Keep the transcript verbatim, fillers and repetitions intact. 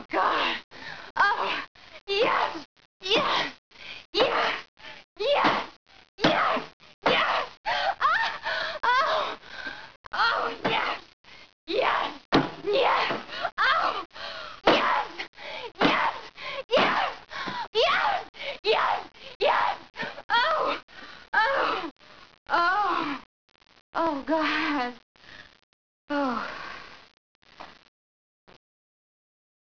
God. Oh, yes, yes, yes, yes, yes, yes. Ah, oh, oh, yes, yes, yes. Oh, yes, yes, yes, yes, yes, yes. Oh, oh, oh, oh, God.